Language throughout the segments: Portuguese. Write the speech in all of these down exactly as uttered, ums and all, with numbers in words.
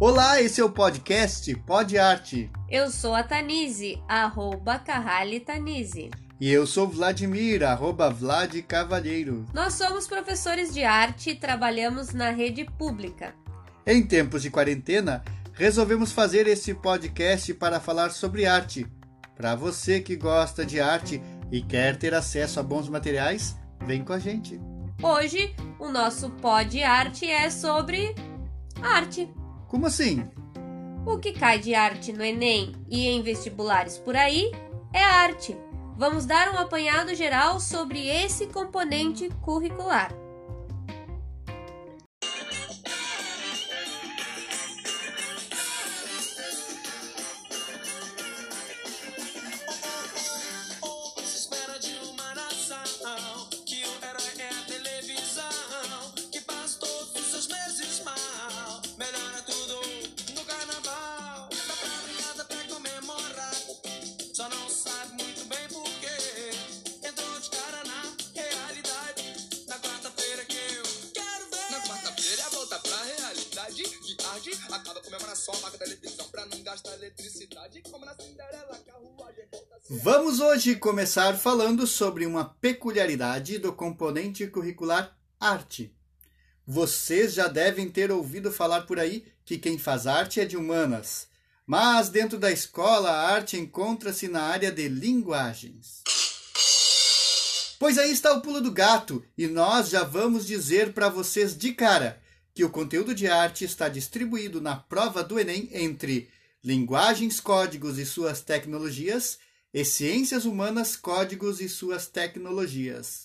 Olá, esse é o podcast Pod Arte. Eu sou a Tanise, arroba Carrali Tanise. E eu sou Vladimir, arroba Vlad Cavalheiro. Nós somos professores de arte e trabalhamos na rede pública. Em tempos de quarentena, resolvemos fazer esse podcast para falar sobre arte. Para você que gosta de arte e quer ter acesso a bons materiais, vem com a gente. Hoje, o nosso Pod Arte é sobre arte. Como assim? O que cai de arte no Enem e em vestibulares por aí é arte. Vamos dar um apanhado geral sobre esse componente curricular. Acaba comemoração, marca televisão pra não gastar eletricidade, como na Cinderela, carruagem. Vamos hoje começar falando sobre uma peculiaridade do componente curricular arte. Vocês já devem ter ouvido falar por aí que quem faz arte é de humanas, mas dentro da escola a arte encontra-se na área de linguagens. Pois aí está o pulo do gato e nós já vamos dizer para vocês de cara que o conteúdo de arte está distribuído na prova do Enem entre linguagens, códigos e suas tecnologias e ciências humanas, códigos e suas tecnologias.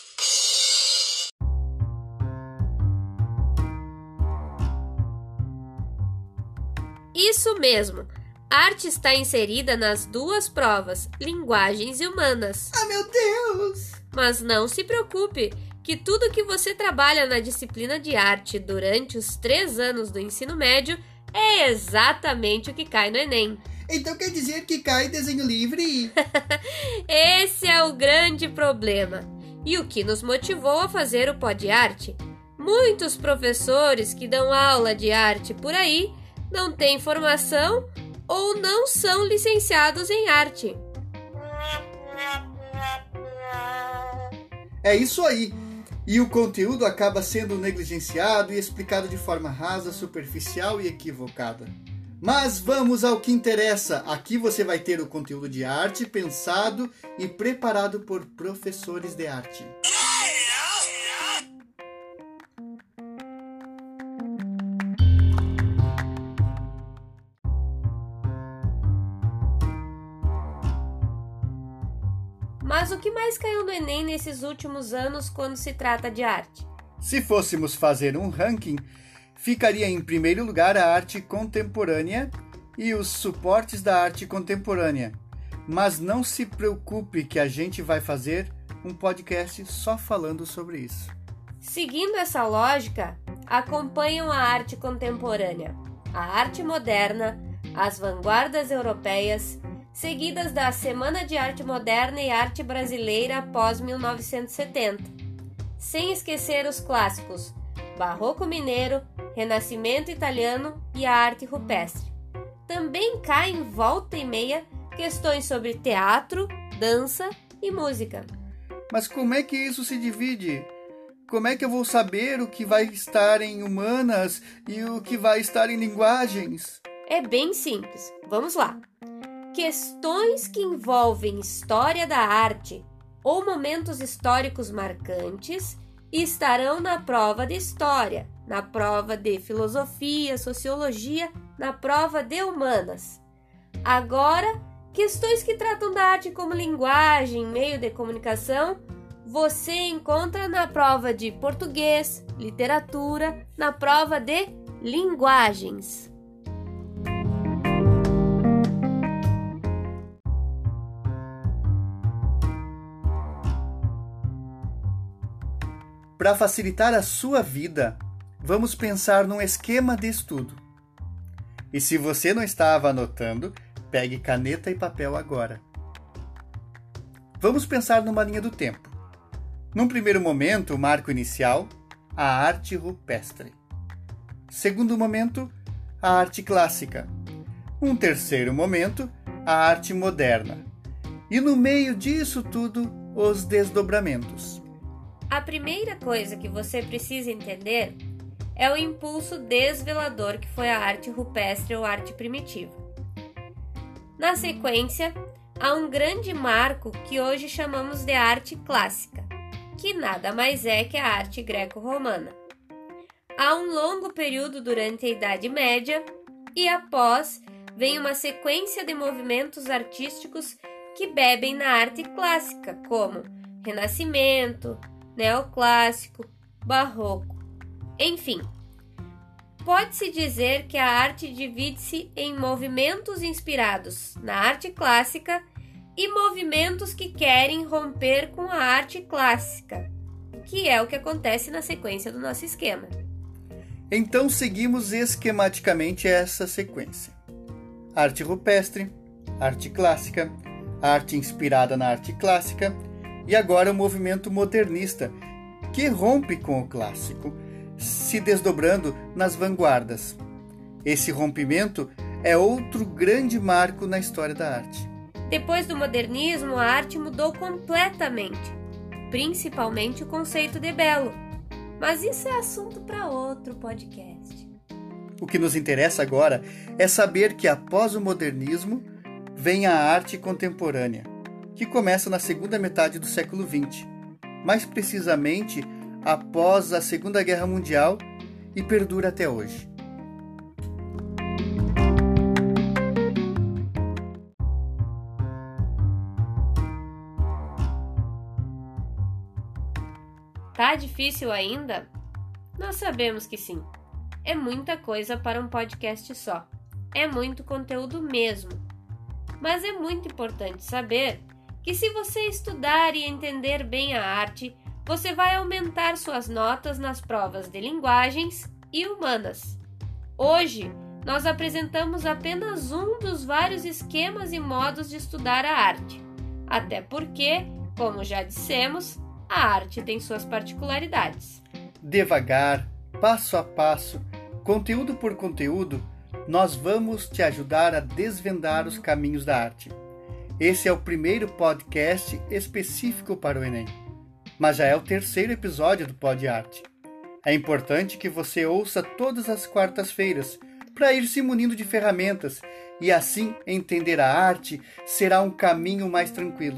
Isso mesmo! A arte está inserida nas duas provas, linguagens e humanas. Ah, meu Deus! Mas não se preocupe, que tudo que você trabalha na disciplina de arte durante os três anos do ensino médio é exatamente o que cai no Enem. Então quer dizer que cai desenho livre? Esse é o grande problema. E o que nos motivou a fazer o Pod Arte? Muitos professores que dão aula de arte por aí não têm formação ou não são licenciados em arte. É isso aí. E o conteúdo acaba sendo negligenciado e explicado de forma rasa, superficial e equivocada. Mas vamos ao que interessa. Aqui você vai ter o conteúdo de arte pensado e preparado por professores de arte. Mas o que mais caiu no Enem nesses últimos anos quando se trata de arte? Se fôssemos fazer um ranking, ficaria em primeiro lugar a arte contemporânea e os suportes da arte contemporânea. Mas não se preocupe que a gente vai fazer um podcast só falando sobre isso. Seguindo essa lógica, acompanham a arte contemporânea, a arte moderna, as vanguardas europeias, seguidas da Semana de Arte Moderna e Arte Brasileira após mil novecentos e setenta. Sem esquecer os clássicos Barroco Mineiro, Renascimento Italiano e a arte rupestre. Também caem volta e meia questões sobre teatro, dança e música. Mas como é que isso se divide? Como é que eu vou saber o que vai estar em humanas e o que vai estar em linguagens? É bem simples. Vamos lá. Questões que envolvem história da arte ou momentos históricos marcantes estarão na prova de história, na prova de filosofia, sociologia, na prova de humanas. Agora, questões que tratam da arte como linguagem, meio de comunicação, você encontra na prova de português, literatura, na prova de linguagens. Para facilitar a sua vida, vamos pensar num esquema de estudo. E se você não estava anotando, pegue caneta e papel agora. Vamos pensar numa linha do tempo. Num primeiro momento, o marco inicial, a arte rupestre. Segundo momento, a arte clássica. Um terceiro momento, a arte moderna. E no meio disso tudo, os desdobramentos. A primeira coisa que você precisa entender é o impulso desvelador que foi a arte rupestre ou arte primitiva. Na sequência, há um grande marco que hoje chamamos de arte clássica, que nada mais é que a arte greco-romana. Há um longo período durante a Idade Média e após vem uma sequência de movimentos artísticos que bebem na arte clássica, como Renascimento, Neoclássico, Barroco, enfim. Pode-se dizer que a arte divide-se em movimentos inspirados na arte clássica e movimentos que querem romper com a arte clássica, que é o que acontece na sequência do nosso esquema. Então seguimos esquematicamente essa sequência. Arte rupestre, arte clássica, arte inspirada na arte clássica e agora o movimento modernista, que rompe com o clássico, se desdobrando nas vanguardas. Esse rompimento é outro grande marco na história da arte. Depois do modernismo, a arte mudou completamente, principalmente o conceito de belo. Mas isso é assunto para outro podcast. O que nos interessa agora é saber que após o modernismo vem a arte contemporânea, que começa na segunda metade do século vinte, mais precisamente após a Segunda Guerra Mundial e perdura até hoje. Tá difícil ainda? Nós sabemos que sim. É muita coisa para um podcast só. É muito conteúdo mesmo. Mas é muito importante saber que se você estudar e entender bem a arte, você vai aumentar suas notas nas provas de linguagens e humanas. Hoje, nós apresentamos apenas um dos vários esquemas e modos de estudar a arte. Até porque, como já dissemos, a arte tem suas particularidades. Devagar, passo a passo, conteúdo por conteúdo, nós vamos te ajudar a desvendar os caminhos da arte. Esse é o primeiro podcast específico para o Enem, mas já é o terceiro episódio do Pod Arte. É importante que você ouça todas as quartas-feiras para ir se munindo de ferramentas e assim entender a arte será um caminho mais tranquilo.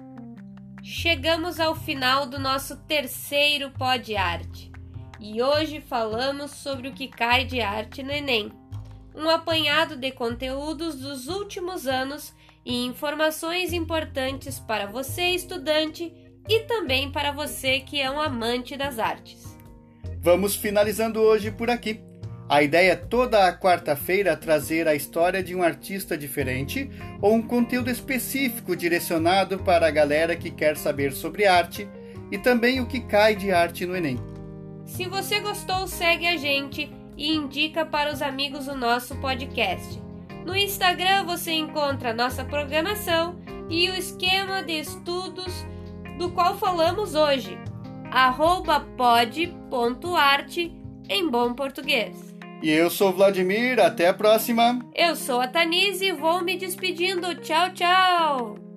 Chegamos ao final do nosso terceiro Pod Arte e hoje falamos sobre o que cai de arte no Enem, um apanhado de conteúdos dos últimos anos e informações importantes para você, estudante, e também para você que é um amante das artes. Vamos finalizando hoje por aqui. A ideia é toda a quarta-feira trazer a história de um artista diferente ou um conteúdo específico direcionado para a galera que quer saber sobre arte e também o que cai de arte no Enem. Se você gostou, segue a gente e indica para os amigos o nosso podcast. No Instagram você encontra a nossa programação e o esquema de estudos do qual falamos hoje, arroba pod ponto arte em bom português. E eu sou Vladimir, até a próxima! Eu sou a Tanise e vou me despedindo. Tchau, tchau!